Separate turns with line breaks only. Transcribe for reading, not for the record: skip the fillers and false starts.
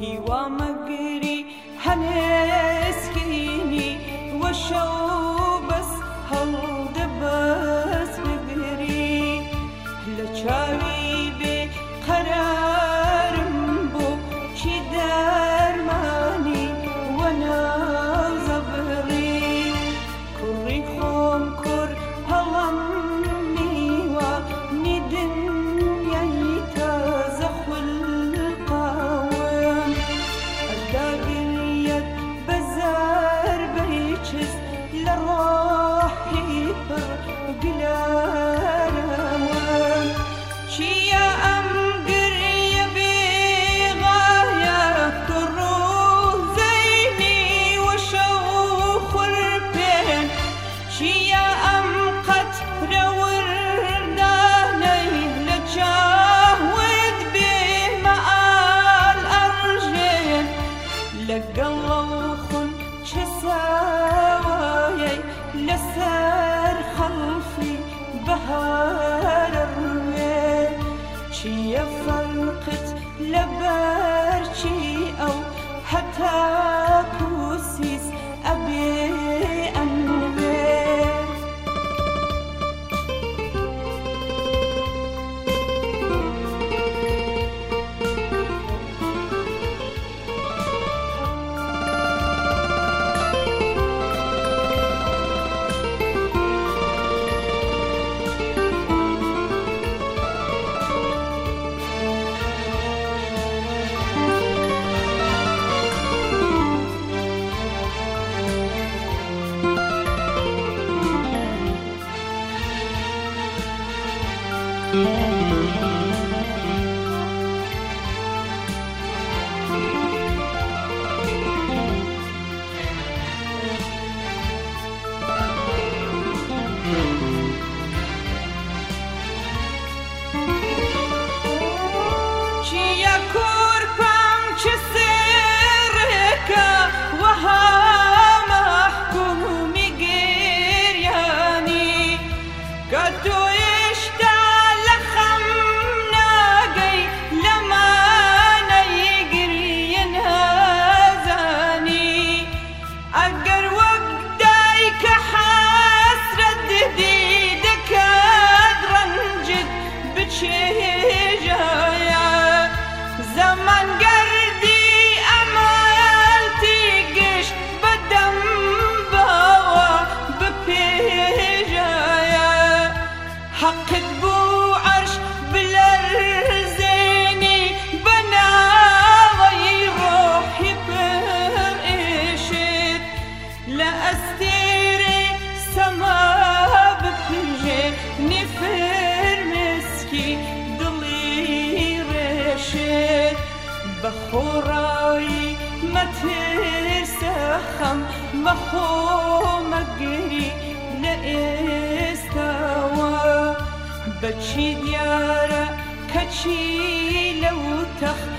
هیوا مەگری هەنێسکینی وەشە و بەس هەڵدەبەس بگری لە چاوی بێ قەرارم بۆ چی دەرمانی وەنازە بڕی کوڕی خۆم کوڕ هەڵم میوە نیدنیای تازە خولقاوم ئەداگریەت بەزار بەیچست لە ڕۆحی پڕ گلارەوە چیە ئەم گریە بێغایە کوڕ و زەینی وەشە و خوڕپێن چیە ئەم قەترە وردانەی لە چاوت بێمەعال ئەڕژێن لەگەڵ خون چه ساوایەی لەسەر خەڵفی بەهارە ڕوێ چیە فەرقت لەبەر چی ئەو هەتاکو سیس ئەبێ ئەنوێ چیە کوڕپەم چه سێڕێکە وەها مەحکومی گریانی کە تۆ هێشتا لە خەم ناگەی لەمانەی گریە نازانی ئەگەر وەک دایکە حەسرەت دێ دەکات ڕەنجت بچێژایە زەمان گەردی ئەمەلتی گشت بەدەم باوە بپێژایە حەقت بوو عەرش بلەرزێنی بەناوەی ڕۆحی پڕ ئێشت لە ئەستێرەی سەما بپژێنی فرمێسکی دڵی ڕێشت بە خۆڕایی مەترسە خەم مەخۆ مەگری لە ئێستاوە بەچی دیارە کەچی لەو تەخت